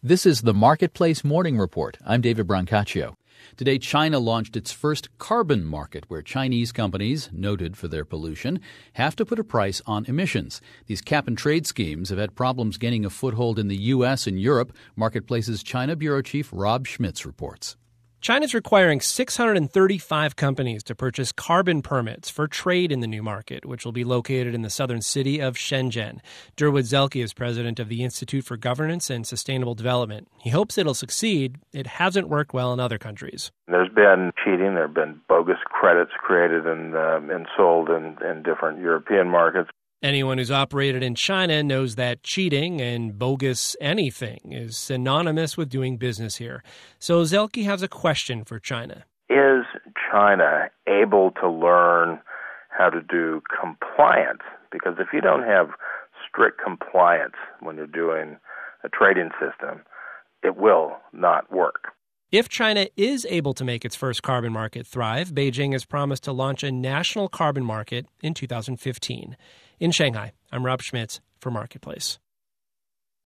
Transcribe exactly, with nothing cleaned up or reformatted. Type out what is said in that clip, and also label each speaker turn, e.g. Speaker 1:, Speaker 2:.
Speaker 1: This is the Marketplace Morning Report. I'm David Brancaccio. Today, China launched its first carbon market, where Chinese companies, noted for their pollution, have to put a price on emissions. These cap-and-trade schemes have had problems gaining a foothold in the U S and Europe. Marketplace's China Bureau Chief Rob Schmitz reports.
Speaker 2: China's requiring six hundred thirty-five companies to purchase carbon permits for trade in the new market, which will be located in the southern city of Shenzhen. Durwood Zelke is president of the Institute for Governance and Sustainable Development. He hopes it'll succeed. It hasn't worked well in other countries.
Speaker 3: There's been cheating. There have been bogus credits created and, uh, and sold in, in different European markets.
Speaker 2: Anyone who's operated in China knows that cheating and bogus anything is synonymous with doing business here. So Zelke has a question for China.
Speaker 3: Is China able to learn how to do compliance? Because if you don't have strict compliance when you're doing a trading system, it will not work.
Speaker 2: If China is able to make its first carbon market thrive, Beijing has promised to launch a national carbon market in two thousand fifteen. In Shanghai, I'm Rob Schmitz for Marketplace.